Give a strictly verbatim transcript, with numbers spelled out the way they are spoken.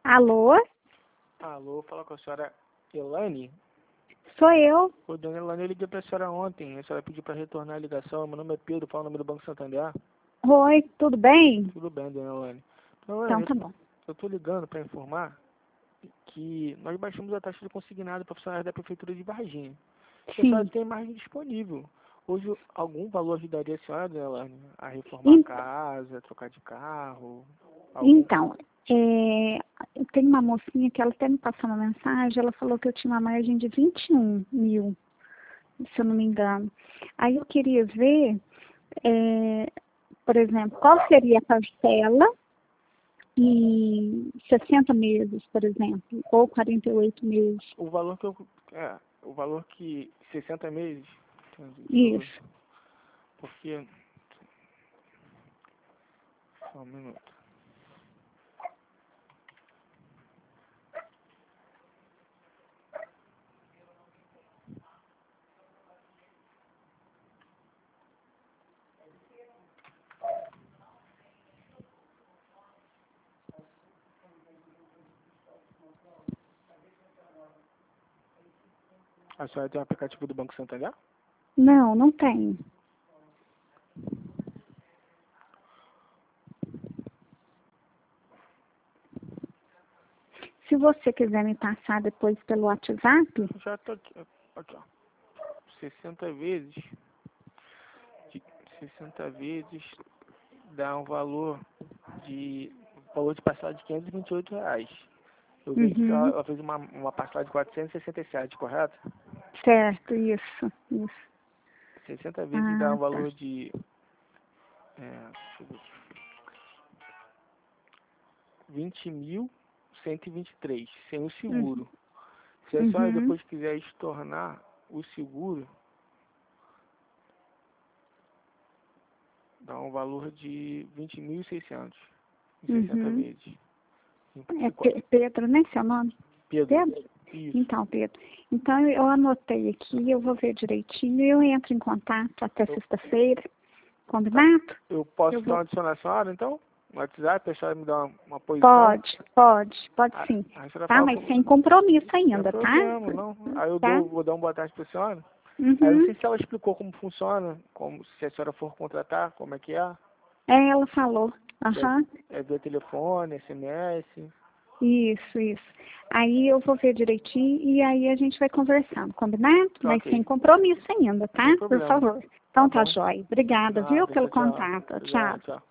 Alô? Alô, fala com a senhora Elaine? Sou eu. Ô, dona Elaine, eu liguei pra senhora ontem. A senhora pediu pra retornar a ligação. Meu nome é Pedro, falo o nome do Banco Santander. Oi, tudo bem? Tudo bem, dona Elaine. Dona Então Elaine, tá bom. eu tô ligando pra informar que nós baixamos a taxa de consignado para funcionários da Prefeitura de Varginha. Se a senhora Sim. tem margem disponível. Hoje, algum valor ajudaria a senhora, dona Elaine, a reformar a En- casa, trocar de carro? Algum... Então, é, eu tenho uma mocinha que ela até me passou uma mensagem, ela falou que eu tinha uma margem de vinte e um mil, se eu não me engano. Aí eu queria ver, é, por exemplo, qual seria a parcela em sessenta meses, por exemplo, ou quarenta e oito meses. O valor que eu... É, o valor que... sessenta meses... Isso. Porque... Só um minuto. A senhora tem o aplicativo do Banco Santander? Não, não tem. Se você quiser me passar depois pelo WhatsApp, Já tô aqui. Aqui, ó. sessenta vezes... De sessenta vezes... Dá um valor de... Valor de parcela de quinhentos e vinte e oito reais. Eu vi que ela, uhum, ela fez uma, uma parcela de quatrocentos e sessenta e sete, correto? certo, isso, isso. sessenta vezes dá Ah, um tá. valor de... É, deixa eu ver aqui. vinte mil cento e vinte e três, sem o Uhum, seguro. Se a senhora uhum, depois quiser estornar o seguro, dá um valor de vinte mil e seiscentos em sessenta uhum. vezes. É Cinco- Pe- Pedro, né, seu nome? Pedro, Pedro? isso. Então, Pedro. Então, eu anotei aqui, eu vou ver direitinho, eu entro em contato até Eu, sexta-feira, tá. combinado? Eu posso Eu então vou. adicionar a senhora, então? No WhatsApp, a senhora me dá uma, uma posição. Pode, pode, pode Aí, sim. aí a senhora Tá, fala mas com... sem compromisso Sem ainda, tá? problema, não. Aí eu Tá? dou, vou dar uma boa tarde pra senhora. Aí eu não Uhum. sei se ela explicou como funciona, como se a senhora for contratar, como é que é. É, ela falou. É, Aham. é via telefone, S M S. Isso, isso. Aí eu vou ver direitinho e aí a gente vai conversando, combinado? Tá, Mas sem ok. compromisso ainda, tá? Sem Por problema. favor. Tá Então tá, bom. jóia. Obrigada, viu, Nada, pelo tchau, tchau. contato. Tchau. Obrigado, tchau.